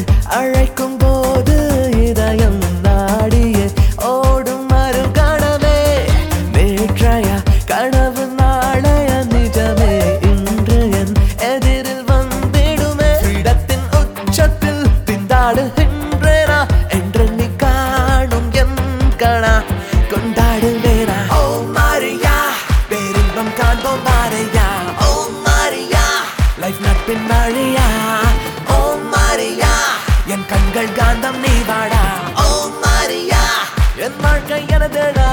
அழைக்கும் போது இதயம் நாடியே ஓடும் மறுகணமே நேற்றைய கனவு நாளைய நிஜமே இன்று என் எதிரில் வந்திடுமே இடத்தின் உச்சத்தில் திண்டாடுகின்றேனா என்று நீ காணும் என் கணா கொண்டாடுவேனா ஓ மாரியா பேரின்பம் காண்போம் பாரையா ஓ மாரியா லைஃப் நட்பின் மழையா ஓ மாரியா என் கண்கள் காந்தம் நீ வாடா ஓ மாரியா என் வாழ்க்கை எனதுடா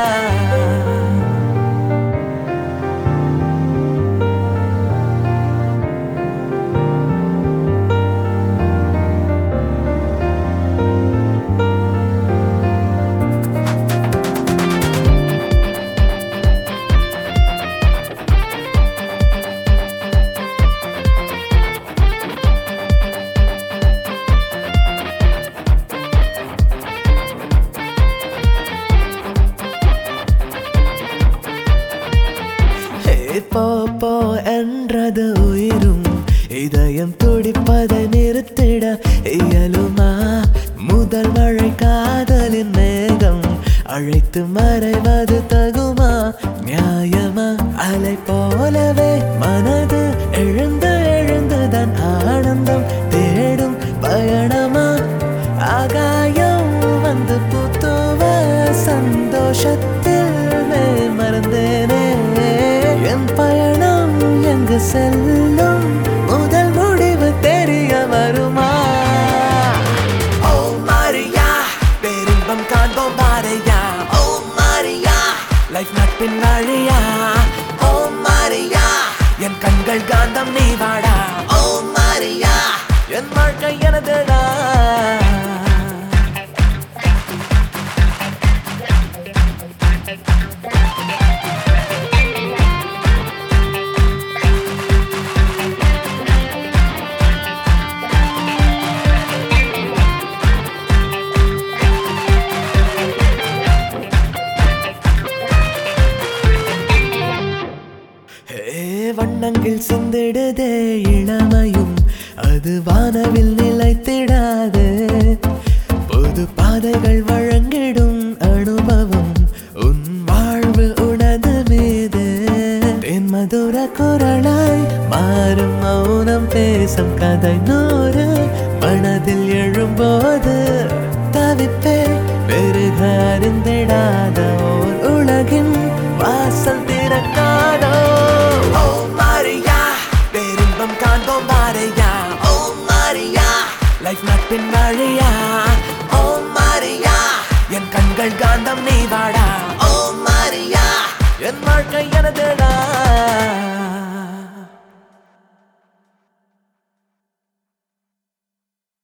போ என்றது உயிரும் இதயம் துடிப்பதை நிறுத்திட இயலுமா முதல் மழை காதலின் மேகம் அழைத்து மறைவது தகுமா நியாயமா அலை போலவே மனது எழுந்து எழுந்துதான் ஆனந்தம் தேடும் பயணமா ஆகாயம் வந்து புத்துவ சந்தோஷத்தில் மறந்தேனே என் பயணம் எங்கு செல்லும் முதல் முடிவு தெரிய வருமா ஓ மாரியா பேரின்பம் காண்போம் பாரையா ஓ மாரியா லைஃப் நட்பின் வழியா ஓ மாரியா என் கண்கள் காந்தம் நீ வாடா ஓ மாரியா என் வாழ்க்கை எனதுடா வண்ணங்கள் சிந்திடுதே இளமையும் அது வானவில் நிலைத்திடாது பொது பாதைகள் வழங்கிடும் அனுபவம் உன் வாழ்வு உனது மீது தென் மதுர குரலாய் மாறும் மௌனம் பேசும் கதை நூறு மனதில் எழும்போது தவிப்பே பெருக அறிந்திடாத ஓர் உலகின் வாசல் திறக்காதோ ஓ மாரியா பேரின்பம் காண்போம் பாரையா ஓ மாரியா லைஃப் நட்பின் வழியா ஓ மாரியா என் கண்கள் காந்தம் நீ வாடா ஓ மாரியா என் வாழ்க்கை எனது